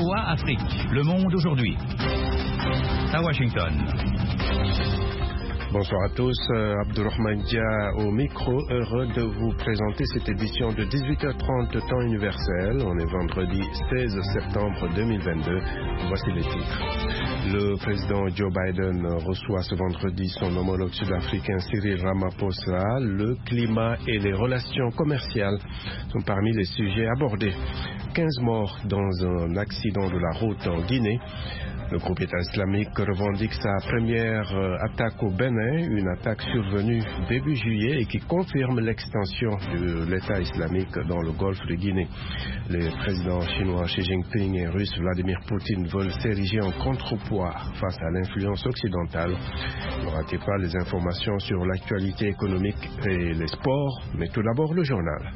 VOA Afrique, le monde aujourd'hui. À Washington. Bonsoir à tous, Abdourahmane Dia au micro, heureux de vous présenter cette édition de 18h30 temps universel. On est vendredi 16 septembre 2022. Voici les titres. Le président Joe Biden reçoit ce vendredi son homologue sud-africain Cyril Ramaphosa. Le climat et les relations commerciales sont parmi les sujets abordés. 15 morts dans un accident de la route en Guinée. Le groupe État islamique revendique sa première attaque au Bénin, une attaque survenue début juillet et qui confirme l'extension de l'État islamique dans le golfe de Guinée. Les présidents chinois Xi Jinping et russe Vladimir Poutine veulent s'ériger en contrepoids face à l'influence occidentale. Ne ratez pas les informations sur l'actualité économique et les sports, mais tout d'abord le journal.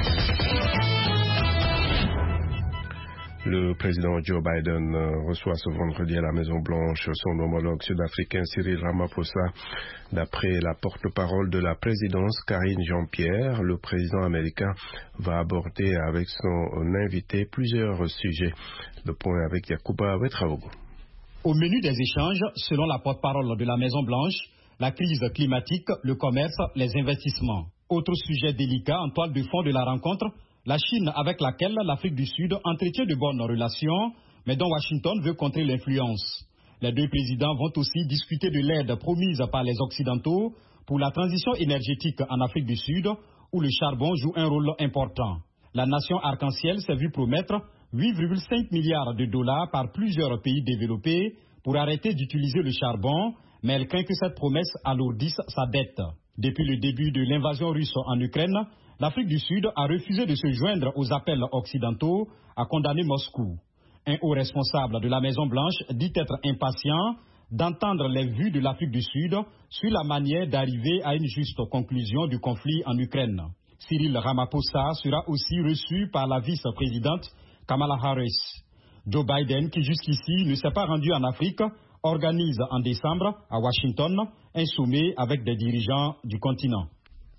Le président Joe Biden reçoit ce vendredi à la Maison-Blanche son homologue sud-africain Cyril Ramaphosa. D'après la porte-parole de la présidence, Karine Jean-Pierre, le président américain va aborder avec son invité plusieurs sujets. Le point avec Yacouba Ouedraogo. Au menu des échanges, selon la porte-parole de la Maison-Blanche, la crise climatique, le commerce, les investissements. Autre sujet délicat en toile de fond de la rencontre, la Chine avec laquelle l'Afrique du Sud entretient de bonnes relations, mais dont Washington veut contrer l'influence. Les deux présidents vont aussi discuter de l'aide promise par les Occidentaux pour la transition énergétique en Afrique du Sud, où le charbon joue un rôle important. La nation arc-en-ciel s'est vue promettre 8,5 milliards de dollars par plusieurs pays développés pour arrêter d'utiliser le charbon, mais elle craint que cette promesse alourdisse sa dette. Depuis le début de l'invasion russe en Ukraine, l'Afrique du Sud a refusé de se joindre aux appels occidentaux à condamner Moscou. Un haut responsable de la Maison-Blanche dit être impatient d'entendre les vues de l'Afrique du Sud sur la manière d'arriver à une juste conclusion du conflit en Ukraine. Cyril Ramaphosa sera aussi reçu par la vice-présidente Kamala Harris. Joe Biden, qui jusqu'ici ne s'est pas rendu en Afrique, organise en décembre à Washington un sommet avec des dirigeants du continent.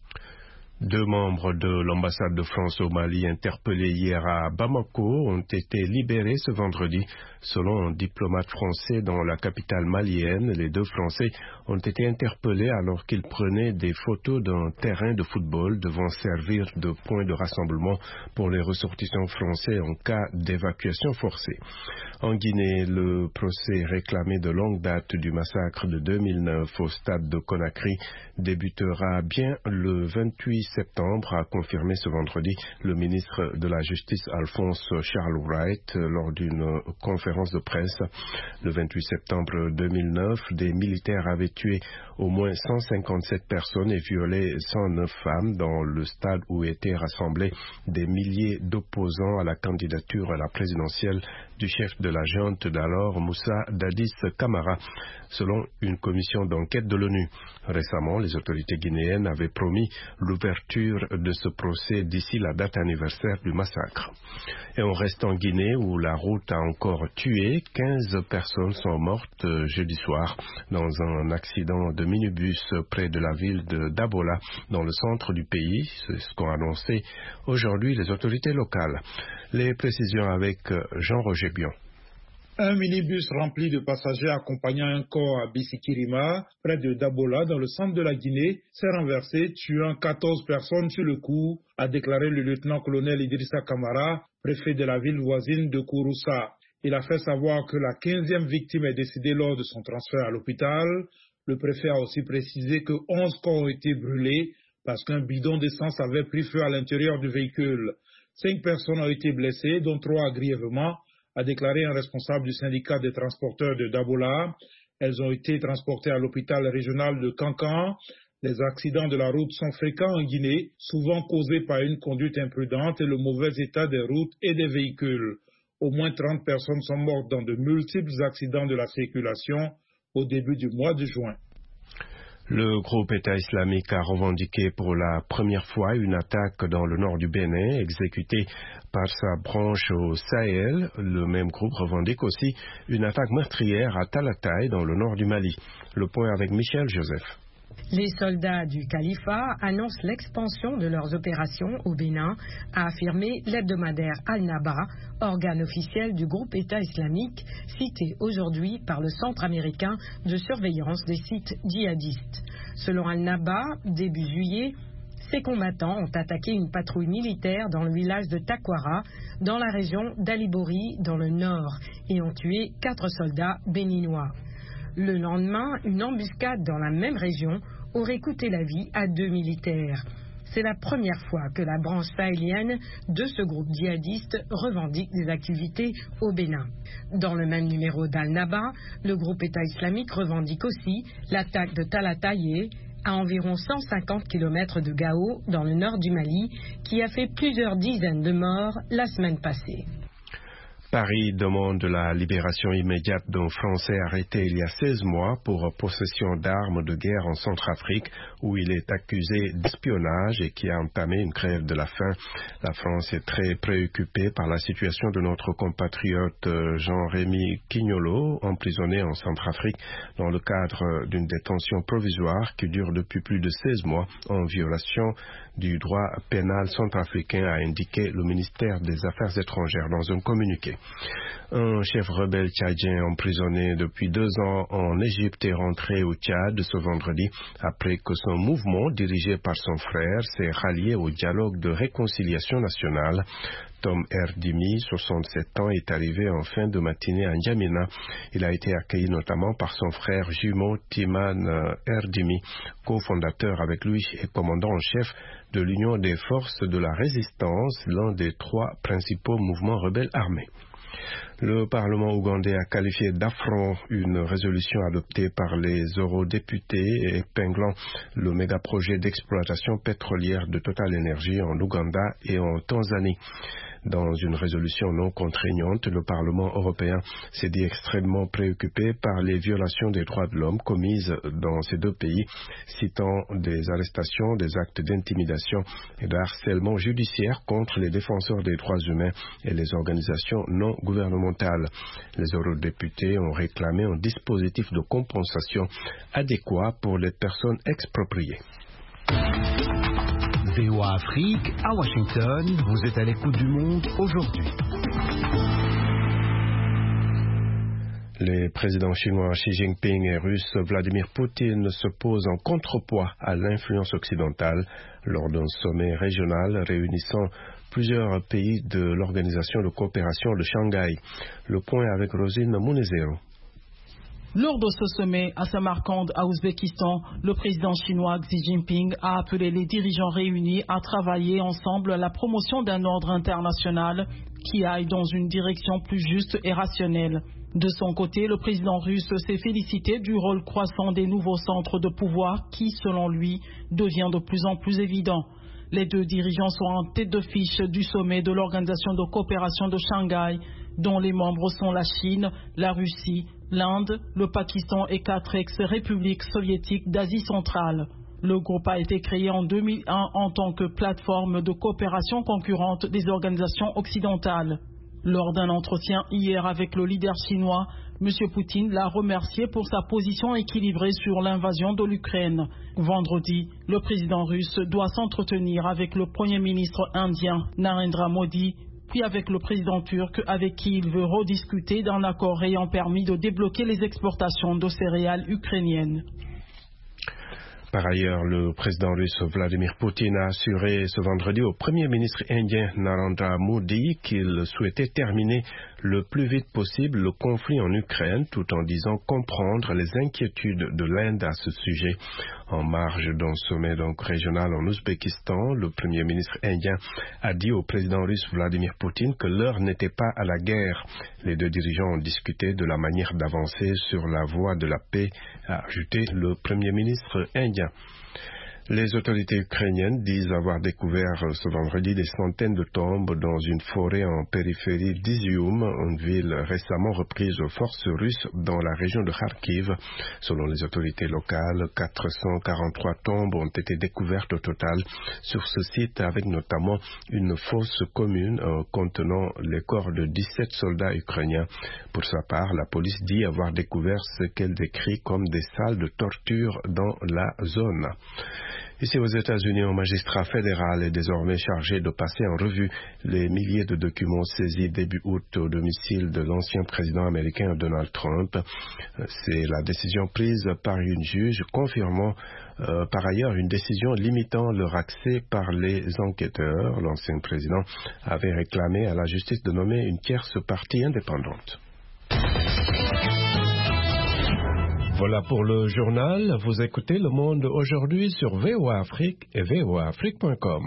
2 membres de l'ambassade de France au Mali interpellés hier à Bamako ont été libérés ce vendredi. Selon un diplomate français dans la capitale malienne, les 2 Français ont été interpellés alors qu'ils prenaient des photos d'un terrain de football devant servir de point de rassemblement pour les ressortissants français en cas d'évacuation forcée. En Guinée, le procès réclamé de longue date du massacre de 2009 au stade de Conakry débutera bien le 28 septembre, a confirmé ce vendredi le ministre de la Justice Alphonse Charles Wright lors d'une conférence de presse. Le 28 septembre 2009, des militaires avaient tué au moins 157 personnes et violé 109 femmes dans le stade où étaient rassemblés des milliers d'opposants à la candidature à la présidentielle du chef de la junte d'alors, Moussa Dadis Camara, selon une commission d'enquête de l'ONU. Récemment, les autorités guinéennes avaient promis l'ouverture de ce procès d'ici la date anniversaire du massacre. Et on reste en Guinée où la route a encore tué. 15 personnes sont mortes jeudi soir dans un accident de minibus près de la ville de Dabola, dans le centre du pays. C'est ce qu'ont annoncé aujourd'hui les autorités locales. Les précisions avec Jean-Roger Bion. Un minibus rempli de passagers accompagnant un corps à Bissikirima, près de Dabola, dans le centre de la Guinée, s'est renversé, tuant 14 personnes sur le coup, a déclaré le lieutenant-colonel Idrissa Camara, préfet de la ville voisine de Kouroussa. Il a fait savoir que la 15e victime est décédée lors de son transfert à l'hôpital. Le préfet a aussi précisé que 11 corps ont été brûlés parce qu'un bidon d'essence avait pris feu à l'intérieur du véhicule. 5 personnes ont été blessées, dont 3 grièvement, a déclaré un responsable du syndicat des transporteurs de Dabola. Elles ont été transportées à l'hôpital régional de Kankan. Les accidents de la route sont fréquents en Guinée, souvent causés par une conduite imprudente et le mauvais état des routes et des véhicules. Au moins 30 personnes sont mortes dans de multiples accidents de la circulation au début du mois de juin. Le groupe État islamique a revendiqué pour la première fois une attaque dans le nord du Bénin, exécutée par sa branche au Sahel. Le même groupe revendique aussi une attaque meurtrière à Talatay, dans le nord du Mali. Le point avec Michel Joseph. Les soldats du califat annoncent l'expansion de leurs opérations au Bénin, a affirmé l'hebdomadaire Al-Naba, organe officiel du groupe État islamique, cité aujourd'hui par le Centre américain de surveillance des sites djihadistes. Selon Al-Naba, début juillet, ces combattants ont attaqué une patrouille militaire dans le village de Takwara, dans la région d'Alibori, dans le nord, et ont tué 4 soldats béninois. Le lendemain, une embuscade dans la même région aurait coûté la vie à 2 militaires. C'est la première fois que la branche sahélienne de ce groupe djihadiste revendique des activités au Bénin. Dans le même numéro d'Al-Naba, le groupe État islamique revendique aussi l'attaque de Talatayé, à environ 150 km de Gao, dans le nord du Mali, qui a fait plusieurs dizaines de morts la semaine passée. Paris demande la libération immédiate d'un Français arrêté il y a 16 mois pour possession d'armes de guerre en Centrafrique, où il est accusé d'espionnage et qui a entamé une grève de la faim. La France est très préoccupée par la situation de notre compatriote Jean-Rémy Quignolo, emprisonné en Centrafrique dans le cadre d'une détention provisoire qui dure depuis plus de 16 mois en violation du droit pénal centrafricain, a indiqué le ministère des Affaires étrangères dans un communiqué. Un chef rebelle tchadien emprisonné depuis 2 ans en Égypte est rentré au Tchad ce vendredi après que son mouvement, dirigé par son frère, s'est rallié au dialogue de réconciliation nationale. Tom Erdimi, 67 ans, est arrivé en fin de matinée à N'Djamena. Il a été accueilli notamment par son frère jumeau Timan Erdimi, cofondateur avec lui et commandant en chef de l'Union des forces de la résistance, l'un des 3 principaux mouvements rebelles armés. Le Parlement ougandais a qualifié d'affront une résolution adoptée par les eurodéputés épinglant le méga-projet d'exploitation pétrolière de Total Energy en Ouganda et en Tanzanie. Dans une résolution non contraignante, le Parlement européen s'est dit extrêmement préoccupé par les violations des droits de l'homme commises dans ces 2 pays, citant des arrestations, des actes d'intimidation et de harcèlement judiciaire contre les défenseurs des droits humains et les organisations non gouvernementales. Les eurodéputés ont réclamé un dispositif de compensation adéquat pour les personnes expropriées. VOA Afrique, à Washington, vous êtes à l'écoute du monde aujourd'hui. Les présidents chinois Xi Jinping et russe Vladimir Poutine se posent en contrepoids à l'influence occidentale lors d'un sommet régional réunissant plusieurs pays de l'Organisation de coopération de Shanghai. Le point avec Rosine Munezero. Lors de ce sommet à Samarkand, à Ouzbékistan, le président chinois Xi Jinping a appelé les dirigeants réunis à travailler ensemble à la promotion d'un ordre international qui aille dans une direction plus juste et rationnelle. De son côté, le président russe s'est félicité du rôle croissant des nouveaux centres de pouvoir qui, selon lui, devient de plus en plus évident. Les 2 dirigeants sont en tête de fiche du sommet de l'Organisation de coopération de Shanghai, dont les membres sont la Chine, la Russie, l'Inde, le Pakistan et 4 ex-républiques soviétiques d'Asie centrale. Le groupe a été créé en 2001 en tant que plateforme de coopération concurrente des organisations occidentales. Lors d'un entretien hier avec le leader chinois, M. Poutine l'a remercié pour sa position équilibrée sur l'invasion de l'Ukraine. Vendredi, le président russe doit s'entretenir avec le Premier ministre indien Narendra Modi, puis avec le président turc avec qui il veut rediscuter d'un accord ayant permis de débloquer les exportations de céréales ukrainiennes. Par ailleurs, le président russe Vladimir Poutine a assuré ce vendredi au Premier ministre indien Narendra Modi qu'il souhaitait terminer le plus vite possible le conflit en Ukraine, tout en disant comprendre les inquiétudes de l'Inde à ce sujet. En marge d'un sommet régional en Ouzbékistan, le Premier ministre indien a dit au président russe Vladimir Poutine que l'heure n'était pas à la guerre. Les 2 dirigeants ont discuté de la manière d'avancer sur la voie de la paix, a ajouté le Premier ministre indien. Les autorités ukrainiennes disent avoir découvert ce vendredi des centaines de tombes dans une forêt en périphérie d'Izium, une ville récemment reprise aux forces russes dans la région de Kharkiv. Selon les autorités locales, 443 tombes ont été découvertes au total sur ce site, avec notamment une fosse commune contenant les corps de 17 soldats ukrainiens. Pour sa part, la police dit avoir découvert ce qu'elle décrit comme des salles de torture dans la zone. Ici aux États-Unis, un magistrat fédéral est désormais chargé de passer en revue les milliers de documents saisis début août au domicile de l'ancien président américain Donald Trump. C'est la décision prise par une juge confirmant par ailleurs une décision limitant leur accès par les enquêteurs. L'ancien président avait réclamé à la justice de nommer une tierce partie indépendante. Voilà pour le journal. Vous écoutez Le Monde aujourd'hui sur VOA Afrique et voaafrique.com.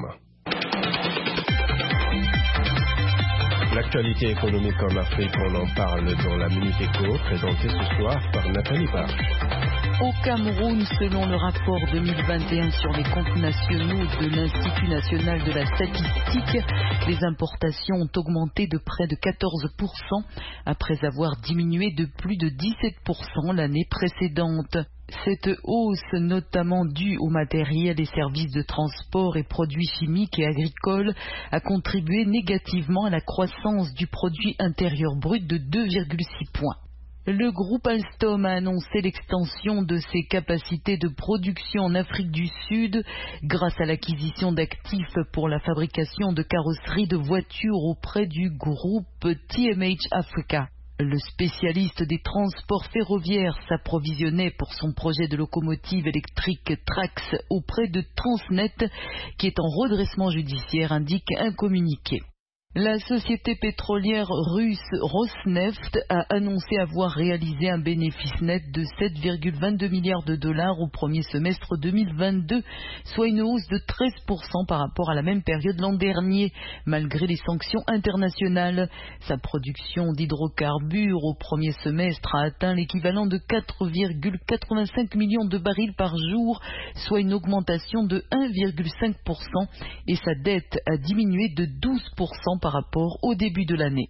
L'actualité économique en Afrique, on en parle dans la Minute Éco, présentée ce soir par Nathalie Barge. Au Cameroun, selon le rapport 2021 sur les comptes nationaux de l'Institut national de la statistique, les importations ont augmenté de près de 14% après avoir diminué de plus de 17% l'année précédente. Cette hausse, notamment due au matériel et services de transport et produits chimiques et agricoles, a contribué négativement à la croissance du produit intérieur brut de 2,6 points. Le groupe Alstom a annoncé l'extension de ses capacités de production en Afrique du Sud grâce à l'acquisition d'actifs pour la fabrication de carrosseries de voitures auprès du groupe TMH Africa. Le spécialiste des transports ferroviaires s'approvisionnait pour son projet de locomotive électrique Trax auprès de Transnet, qui est en redressement judiciaire, indique un communiqué. La société pétrolière russe Rosneft a annoncé avoir réalisé un bénéfice net de 7,22 milliards de dollars au premier semestre 2022, soit une hausse de 13% par rapport à la même période l'an dernier, malgré les sanctions internationales. Sa production d'hydrocarbures au premier semestre a atteint l'équivalent de 4,85 millions de barils par jour, soit une augmentation de 1,5%, et sa dette a diminué de 12% par rapport au début de l'année.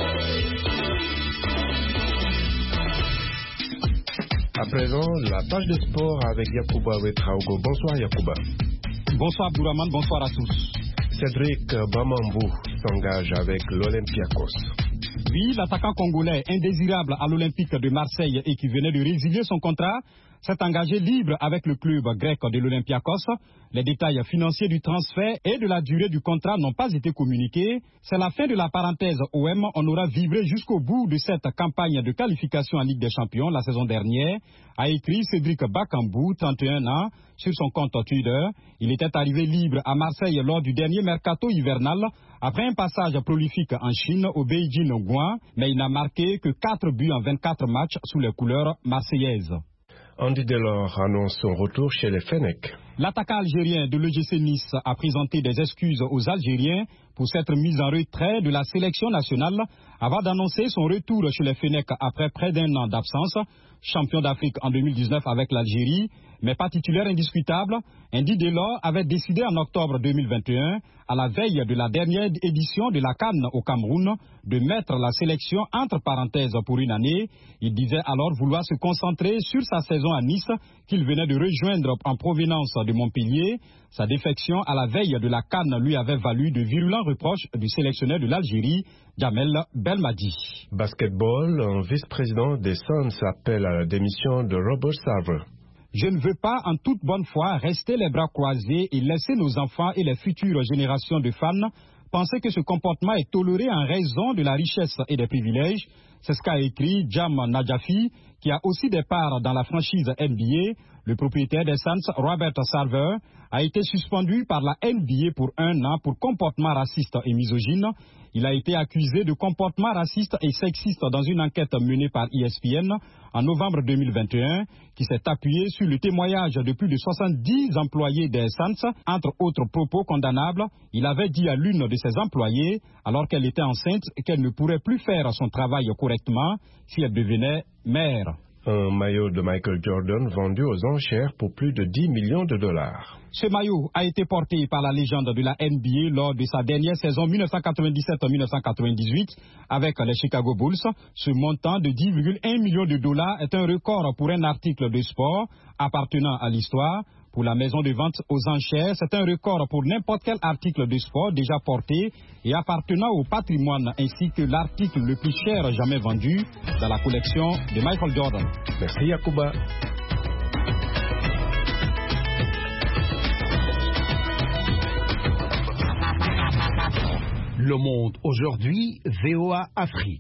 À présent, la page de sport avec Yacouba Ouetraogo. Bonsoir Yacouba. Bonsoir Abdourahmane, bonsoir à tous. Cédric Bamambou s'engage avec l'Olympiakos. Oui, l'attaquant congolais indésirable à l'Olympique de Marseille et qui venait de résilier son contrat s'est engagé libre avec le club grec de l'Olympiakos. Les détails financiers du transfert et de la durée du contrat n'ont pas été communiqués. C'est la fin de la parenthèse OM. On aura vibré jusqu'au bout de cette campagne de qualification en Ligue des Champions la saison dernière, a écrit Cédric Bakambou, 31 ans, sur son compte Twitter. Il était arrivé libre à Marseille lors du dernier mercato hivernal, après un passage prolifique en Chine au Beijing Guan, mais il n'a marqué que 4 buts en 24 matchs sous les couleurs marseillaises. Andy Delors annonce son retour chez les Fennecs. L'attaquant algérien de l'EGC Nice a présenté des excuses aux Algériens pour s'être mis en retrait de la sélection nationale avant d'annoncer son retour chez les Fennecs après près d'un an d'absence. Champion d'Afrique en 2019 avec l'Algérie, mais pas titulaire indiscutable, Andy Delors avait décidé en octobre 2021, à la veille de la dernière édition de la CAN au Cameroun, de mettre la sélection entre parenthèses pour une année. Il disait alors vouloir se concentrer sur sa saison à Nice, qu'il venait de rejoindre en provenance de Montpellier. Sa défection à la veille de la CAN lui avait valu de virulents reproches du sélectionneur de l'Algérie, Jamel Belmadi. Basketball, un vice-président des Suns appelle à la démission de Robert Sarver. Je ne veux pas, en toute bonne foi, rester les bras croisés et laisser nos enfants et les futures générations de fans penser que ce comportement est toléré en raison de la richesse et des privilèges. C'est ce qu'a écrit Jam Najafi, qui a aussi des parts dans la franchise NBA. Le propriétaire des Suns, Robert Sarver, a été suspendu par la NBA pour 1 an pour comportement raciste et misogyne. Il a été accusé de comportement raciste et sexiste dans une enquête menée par ESPN en novembre 2021, qui s'est appuyée sur le témoignage de plus de 70 employés des Suns. Entre autres propos condamnables, il avait dit à l'une de ses employées, alors qu'elle était enceinte, qu'elle ne pourrait plus faire son travail correctement si elle devenait mère. Un maillot de Michael Jordan vendu aux enchères pour plus de 10 millions de dollars. Ce maillot a été porté par la légende de la NBA lors de sa dernière saison 1997-1998 avec les Chicago Bulls. Ce montant de 10,1 millions de dollars est un record pour un article de sport appartenant à l'histoire. Pour la maison de vente aux enchères, c'est un record pour n'importe quel article de sport déjà porté et appartenant au patrimoine ainsi que l'article le plus cher jamais vendu dans la collection de Michael Jordan. Merci Yacouba. Le Monde aujourd'hui, VOA Afrique.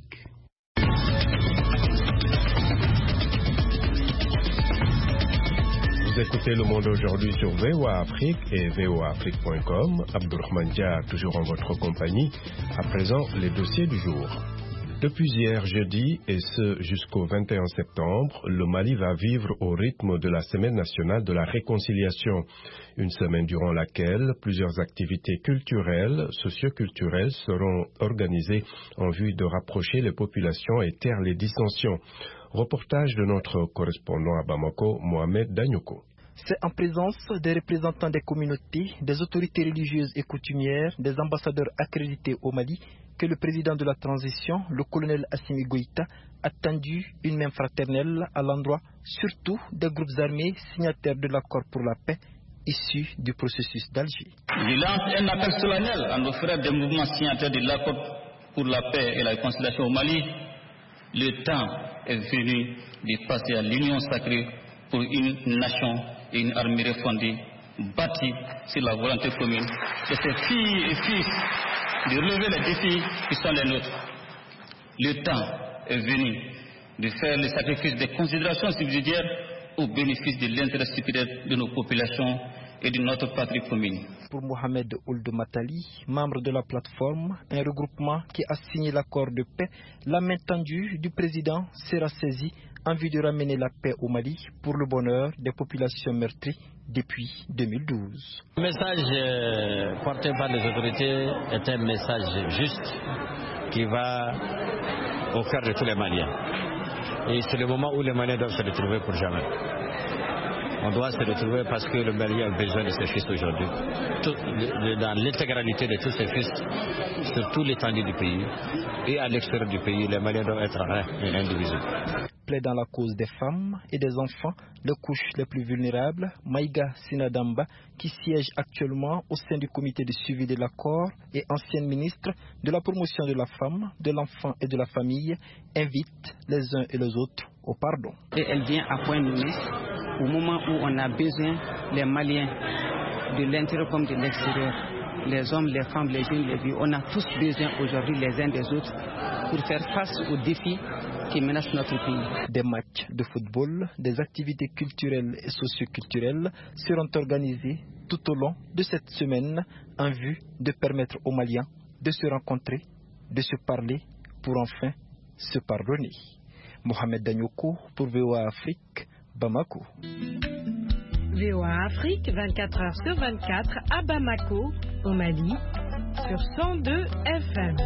Vous écoutez Le Monde aujourd'hui sur VOA Afrique et voaafrique.com. Abdourahmane Dia, toujours en votre compagnie. À présent, les dossiers du jour. Depuis hier jeudi et ce jusqu'au 21 septembre, le Mali va vivre au rythme de la Semaine nationale de la réconciliation. Une semaine durant laquelle plusieurs activités culturelles, socioculturelles seront organisées en vue de rapprocher les populations et taire les dissensions. Reportage de notre correspondant à Bamako, Mohamed Danyoko. C'est en présence des représentants des communautés, des autorités religieuses et coutumières, des ambassadeurs accrédités au Mali, que le président de la transition, le colonel Assimi Goïta, a tendu une main fraternelle à l'endroit surtout des groupes armés signataires de l'accord pour la paix issu du processus d'Alger. Je lance un appel solennel à nos frères des mouvements signataires de l'accord pour la paix et la réconciliation au Mali. Le temps est venu de passer à l'union sacrée pour une nation et une armée refondée, bâtie sur la volonté commune de ses filles et fils de relever les défis qui sont les nôtres. Le temps est venu de faire le sacrifice des considérations subsidiaires au bénéfice de l'intérêt supérieur de nos populations et de notre patrie commune. Pour Mohamed Ould Matali, membre de la plateforme, un regroupement qui a signé l'accord de paix, la main tendue du président sera saisie en vue de ramener la paix au Mali pour le bonheur des populations meurtries depuis 2012. Le message porté par les autorités est un message juste qui va au cœur de tous les Maliens. Et c'est le moment où les Maliens doivent se retrouver pour jamais. On doit se retrouver parce que le Mali a besoin de ses fils aujourd'hui. Dans l'intégralité de tous ses fils, sur tout l'étendue du pays et à l'extérieur du pays, les Maliens doivent être un et indivisibles. Plaidant la cause des femmes et des enfants, les couches les plus vulnérables, Maïga Sinadamba, qui siège actuellement au sein du comité de suivi de l'accord et ancienne ministre de la promotion de la femme, de l'enfant et de la famille, invite les uns et les autres au pardon. Et elle vient à point nommé au moment où on a besoin, les Maliens, de l'intérieur comme de l'extérieur, les hommes, les femmes, les jeunes, les vieux, on a tous besoin aujourd'hui les uns des autres pour faire face aux défis qui menacent notre pays. Des matchs de football, des activités culturelles et socioculturelles seront organisées tout au long de cette semaine en vue de permettre aux Maliens de se rencontrer, de se parler pour enfin se pardonner. Mohamed Danyoko pour VOA Afrique, Bamako. VOA Afrique, 24 heures sur 24 à Bamako, au Mali, sur 102 FM.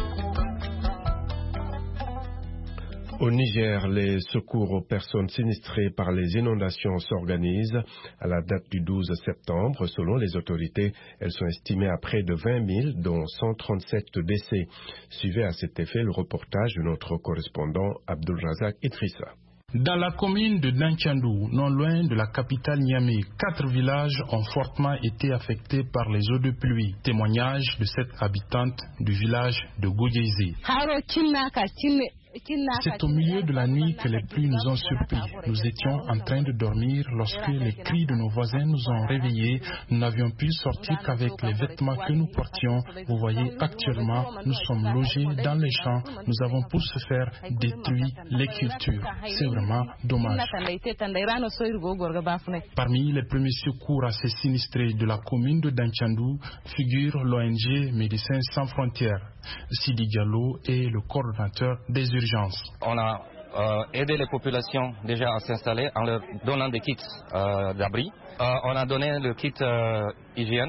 Au Niger, les secours aux personnes sinistrées par les inondations s'organisent. À la date du 12 septembre, selon les autorités, elles sont estimées à près de 20 000, dont 137 décès. Suivez à cet effet le reportage de notre correspondant Abdulrazak Idrissa. Dans la commune de Danchandou, non loin de la capitale Niamey, 4 villages ont fortement été affectés par les eaux de pluie. Témoignage de cette habitante du village de Goudjézé. C'est au milieu de la nuit que les pluies nous ont surpris. Nous étions en train de dormir lorsque les cris de nos voisins nous ont réveillés. Nous n'avions pu sortir qu'avec les vêtements que nous portions. Vous voyez, actuellement, nous sommes logés dans les champs. Nous avons pour ce faire détruit les cultures. C'est vraiment dommage. Parmi les premiers secours à ces sinistrés de la commune de Danchandou figure l'ONG Médecins Sans Frontières. Sidi Diallo est le coordonnateur des urgences. On a aidé les populations déjà à s'installer en leur donnant des kits d'abri. On a donné le kit hygiène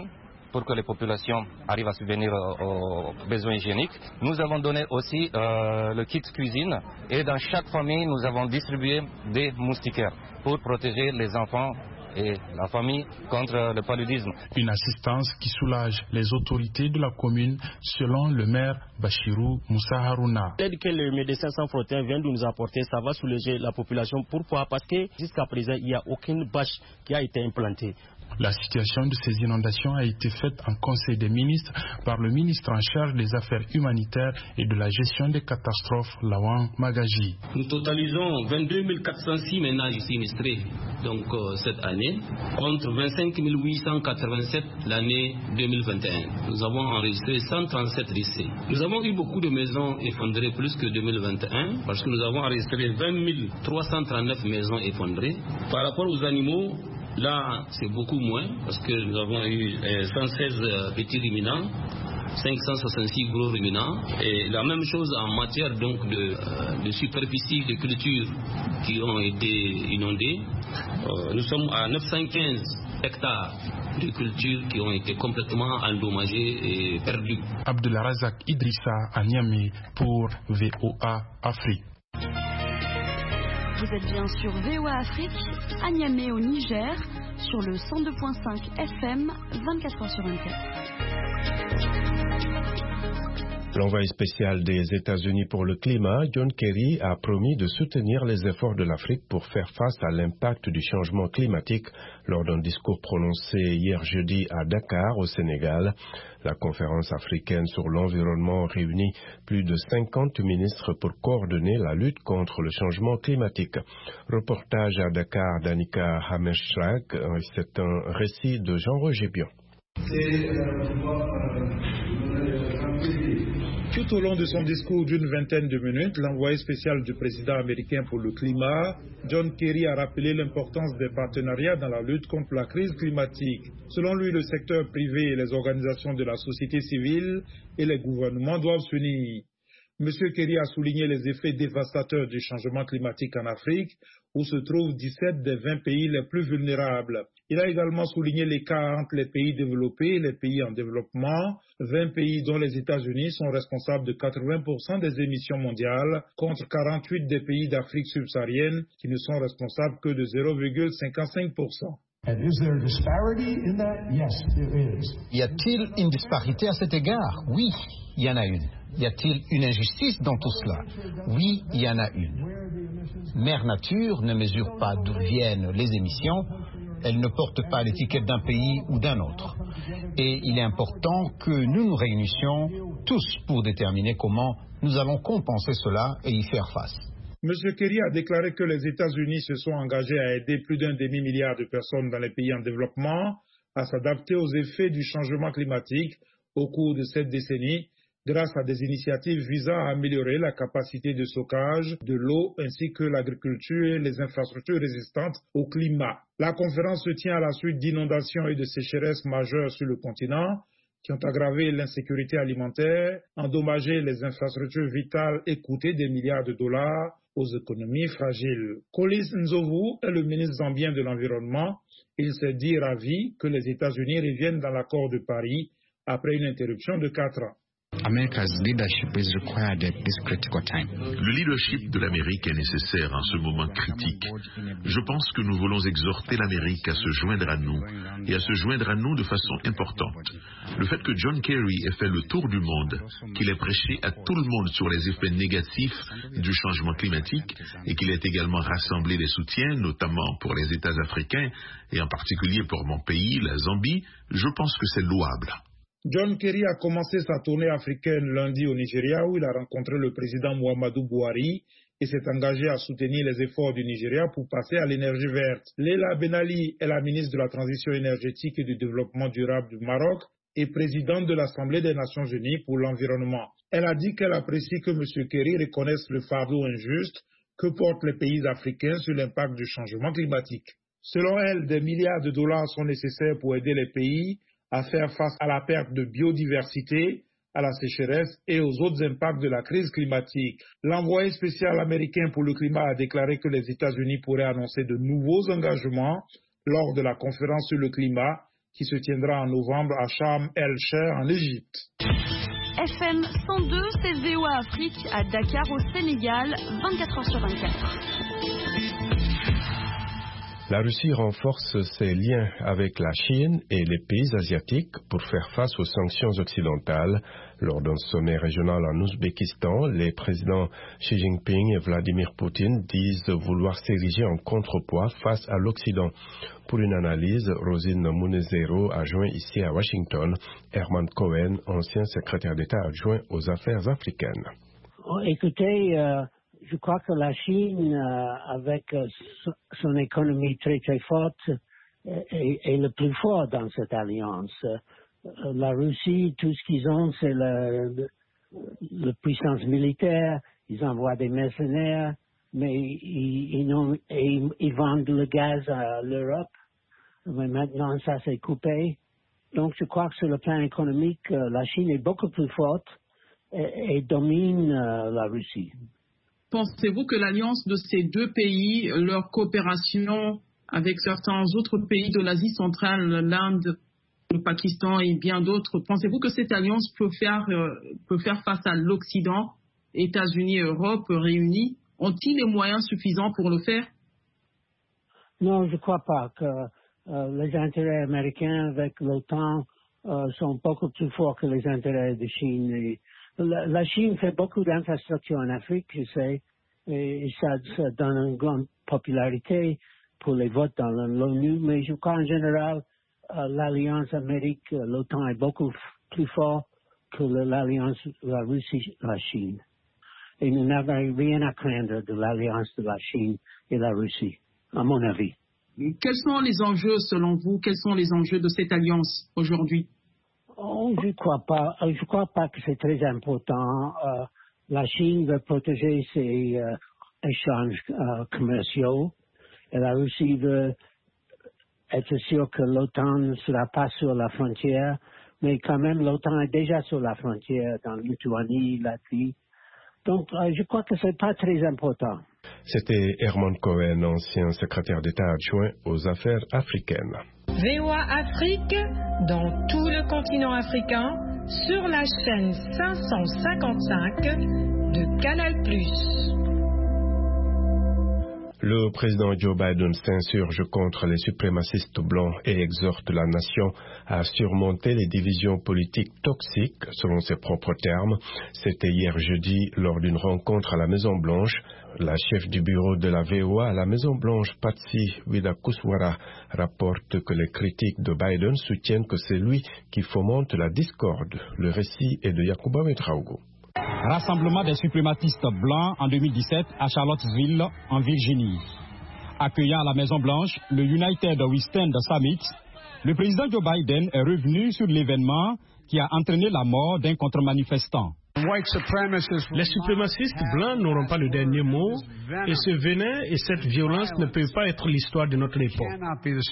pour que les populations arrivent à subvenir aux besoins hygiéniques. Nous avons donné aussi le kit cuisine et dans chaque famille, nous avons distribué des moustiquaires pour protéger les enfants et la famille contre le paludisme. Une assistance qui soulage les autorités de la commune, selon le maire Bachirou Moussa Harouna. L'aide que les Médecins Sans Frontières viennent de nous apporter, ça va soulager la population. Pourquoi? Parce que jusqu'à présent, il n'y a aucune bâche qui a été implantée. La situation de ces inondations a été faite en Conseil des ministres par le ministre en charge des Affaires humanitaires et de la gestion des catastrophes, Lawan Magaji. Nous totalisons 22 406 ménages sinistrés donc, cette année, contre 25 887 l'année 2021. Nous avons enregistré 137 décès. Nous avons eu beaucoup de maisons effondrées, plus que 2021, parce que nous avons enregistré 20 339 maisons effondrées. Par rapport aux animaux, là, c'est beaucoup moins, parce que nous avons eu 116 petits ruminants, 566 gros ruminants, et la même chose en matière donc de superficie de culture qui ont été inondées. Nous sommes à 915 hectares de cultures qui ont été complètement endommagées et perdues. Abdelrazak Idrissa à Niamey pour VOA Afrique. Vous êtes bien sur VOA Afrique, à Niamey au Niger, sur le 102.5 FM, 24h sur 24. L'envoyé spécial des États-Unis pour le climat, John Kerry, a promis de soutenir les efforts de l'Afrique pour faire face à l'impact du changement climatique lors d'un discours prononcé hier jeudi à Dakar, au Sénégal. La conférence africaine sur l'environnement réunit plus de 50 ministres pour coordonner la lutte contre le changement climatique. Reportage à Dakar d'Annika Hammerschlag, c'est un récit de Jean-Roger Bion. Tout au long de son discours d'une vingtaine de minutes, l'envoyé spécial du président américain pour le climat, John Kerry, a rappelé l'importance des partenariats dans la lutte contre la crise climatique. Selon lui, le secteur privé et les organisations de la société civile et les gouvernements doivent s'unir. M. Kerry a souligné les effets dévastateurs du changement climatique en Afrique, où se trouvent 17 des 20 pays les plus vulnérables. Il a également souligné l'écart entre les pays développés et les pays en développement, 20 pays dont les États-Unis sont responsables de 80% des émissions mondiales, contre 48 des pays d'Afrique subsaharienne qui ne sont responsables que de 0,55%. Y a-t-il une disparité à cet égard? Oui, il y en a une. Y a-t-il une injustice dans tout cela? Oui, il y en a une. Mère Nature ne mesure pas d'où viennent les émissions, elle ne porte pas l'étiquette d'un pays ou d'un autre. Et il est important que nous nous réunissions tous pour déterminer comment nous allons compenser cela et y faire face. M. Kerry a déclaré que les États-Unis se sont engagés à aider plus d'1 demi-milliard de personnes dans les pays en développement à s'adapter aux effets du changement climatique au cours de cette décennie, grâce à des initiatives visant à améliorer la capacité de stockage de l'eau ainsi que l'agriculture et les infrastructures résistantes au climat. La conférence se tient à la suite d'inondations et de sécheresses majeures sur le continent qui ont aggravé l'insécurité alimentaire, endommagé les infrastructures vitales et coûté des milliards de dollars aux économies fragiles. Collins Nzovu est le ministre zambien de l'Environnement. Il s'est dit ravi que les États-Unis reviennent dans l'accord de Paris après une interruption de 4 ans. Le leadership de l'Amérique est nécessaire en ce moment critique. Je pense que nous voulons exhorter l'Amérique à se joindre à nous, et à se joindre à nous de façon importante. Le fait que John Kerry ait fait le tour du monde, qu'il ait prêché à tout le monde sur les effets négatifs du changement climatique, et qu'il ait également rassemblé les soutiens, notamment pour les États africains, et en particulier pour mon pays, la Zambie, je pense que c'est louable. John Kerry a commencé sa tournée africaine lundi au Nigeria où il a rencontré le président Muhammadu Buhari et s'est engagé à soutenir les efforts du Nigeria pour passer à l'énergie verte. Leila Ben-Ali est la ministre de la Transition énergétique et du développement durable du Maroc et présidente de l'Assemblée des Nations Unies pour l'environnement. Elle a dit qu'elle apprécie que M. Kerry reconnaisse le fardeau injuste que portent les pays africains sur l'impact du changement climatique. Selon elle, des milliards de dollars sont nécessaires pour aider les pays à faire face à la perte de biodiversité, à la sécheresse et aux autres impacts de la crise climatique. L'envoyé spécial américain pour le climat a déclaré que les États-Unis pourraient annoncer de nouveaux engagements lors de la conférence sur le climat qui se tiendra en novembre à Sharm el-Sheikh en Égypte. FM 102, c'est VOA Afrique à Dakar au Sénégal, 24h/24. La Russie renforce ses liens avec la Chine et les pays asiatiques pour faire face aux sanctions occidentales. Lors d'un sommet régional en Ouzbékistan, les présidents Xi Jinping et Vladimir Poutine disent vouloir s'ériger en contrepoids face à l'Occident. Pour une analyse, Rosine Munezero a joint ici à Washington Herman Cohen, ancien secrétaire d'État adjoint aux affaires africaines. Écoutez, je crois que la Chine, avec son économie très très forte, est le plus fort dans cette alliance. La Russie, tout ce qu'ils ont, c'est la puissance militaire. Ils envoient des mercenaires, mais ils vendent le gaz à l'Europe. Mais maintenant, ça s'est coupé. Donc, je crois que sur le plan économique, la Chine est beaucoup plus forte et domine la Russie. Pensez-vous que l'alliance de ces deux pays, leur coopération avec certains autres pays de l'Asie centrale, l'Inde, le Pakistan et bien d'autres, pensez-vous que cette alliance peut faire face à l'Occident, États-Unis et Europe réunis? Ont-ils les moyens suffisants pour le faire? Non, je ne crois pas que les intérêts américains avec l'OTAN sont beaucoup plus forts que les intérêts de Chine. Et la Chine fait beaucoup d'infrastructures en Afrique, je sais, et ça donne une grande popularité pour les votes dans l'ONU, mais je crois en général l'alliance Amérique, l'OTAN est beaucoup plus fort que l'alliance la Russie, la Chine. Et nous n'avons rien à craindre de l'alliance de la Chine et la Russie, à mon avis. Quels sont les enjeux selon vous? Quels sont les enjeux de cette alliance aujourd'hui? Oh, je crois pas que c'est très important. La Chine veut protéger ses échanges commerciaux et la Russie veut être sûr que l'OTAN ne sera pas sur la frontière, mais quand même l'OTAN est déjà sur la frontière dans Lituanie, Latvie. Donc je crois que c'est pas très important. C'était Herman Cohen, ancien secrétaire d'État adjoint aux affaires africaines. VOA Afrique, dans tout le continent africain, sur la chaîne 555 de Canal+. Le président Joe Biden s'insurge contre les suprémacistes blancs et exhorte la nation à surmonter les divisions politiques toxiques, selon ses propres termes. C'était hier jeudi lors d'une rencontre à la Maison-Blanche. La chef du bureau de la VOA à la Maison-Blanche, Patsy Widakuswara, rapporte que les critiques de Biden soutiennent que c'est lui qui fomente la discorde. Le récit est de Yacouba Metraogo. Rassemblement des suprématistes blancs en 2017 à Charlottesville, en Virginie. Accueillant à la Maison-Blanche le United We Stand Summit, le président Joe Biden est revenu sur l'événement qui a entraîné la mort d'un contre-manifestant. Les suprémacistes blancs n'auront pas le dernier mot et ce venin et cette violence ne peuvent pas être l'histoire de notre époque.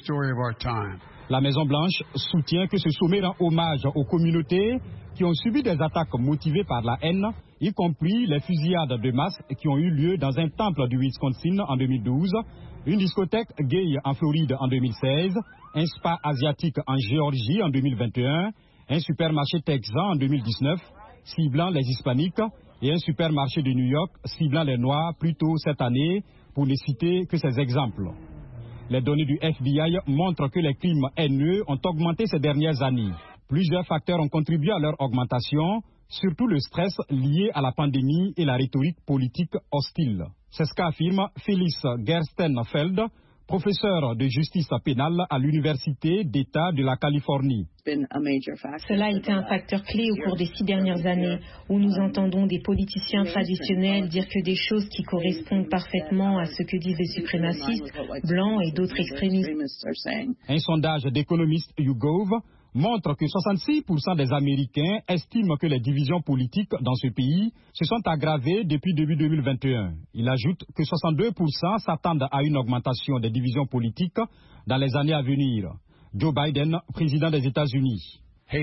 La Maison-Blanche soutient que ce sommet rend hommage aux communautés qui ont subi des attaques motivées par la haine, y compris les fusillades de masse qui ont eu lieu dans un temple du Wisconsin en 2012, une discothèque gay en Floride en 2016, un spa asiatique en Géorgie en 2021, un supermarché texan en 2019, ciblant les hispaniques, et un supermarché de New York ciblant les noirs plus tôt cette année, pour ne citer que ces exemples. Les données du FBI montrent que les crimes haineux ont augmenté ces dernières années. Plusieurs facteurs ont contribué à leur augmentation, surtout le stress lié à la pandémie et la rhétorique politique hostile. C'est ce qu'affirme Phyllis Gerstenfeld, professeur de justice pénale à l'Université d'État de la Californie. Cela a été un facteur clé au cours des 6 dernières années, où nous entendons des politiciens traditionnels dire que des choses qui correspondent parfaitement à ce que disent les suprémacistes, blancs et d'autres extrémistes. Un sondage d'économistes YouGov montre que 66% des Américains estiment que les divisions politiques dans ce pays se sont aggravées depuis début 2021. Il ajoute que 62% s'attendent à une augmentation des divisions politiques dans les années à venir. Joe Biden, président des États-Unis.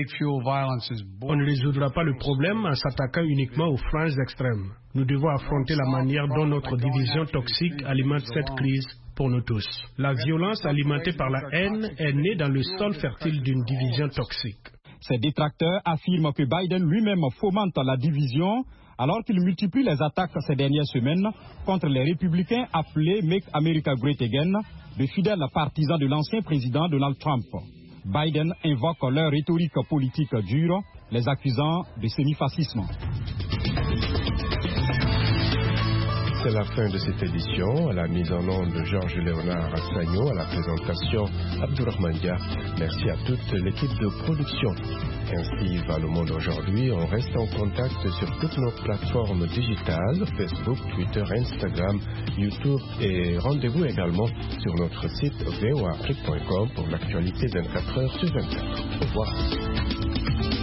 On ne résoudra pas le problème en s'attaquant uniquement aux franges extrêmes. Nous devons affronter la manière dont notre division toxique alimente cette crise pour nous tous. La violence alimentée par la haine est née dans le sol fertile d'une division toxique. Ses détracteurs affirment que Biden lui-même fomente la division alors qu'il multiplie les attaques ces dernières semaines contre les républicains appelés Make America Great Again, de fidèles partisans de l'ancien président Donald Trump. Biden invoque leur rhétorique politique dure, les accusant de sémifascisme. C'est la fin de cette édition. À la mise en onde de Georges-Léonard Assagno, à la présentation Abdourahmane Dia. Merci à toute l'équipe de production. Ainsi va le monde aujourd'hui. On reste en contact sur toutes nos plateformes digitales, Facebook, Twitter, Instagram, YouTube et rendez-vous également sur notre site voaafrique.com pour l'actualité 24 heures sur 24. Au revoir.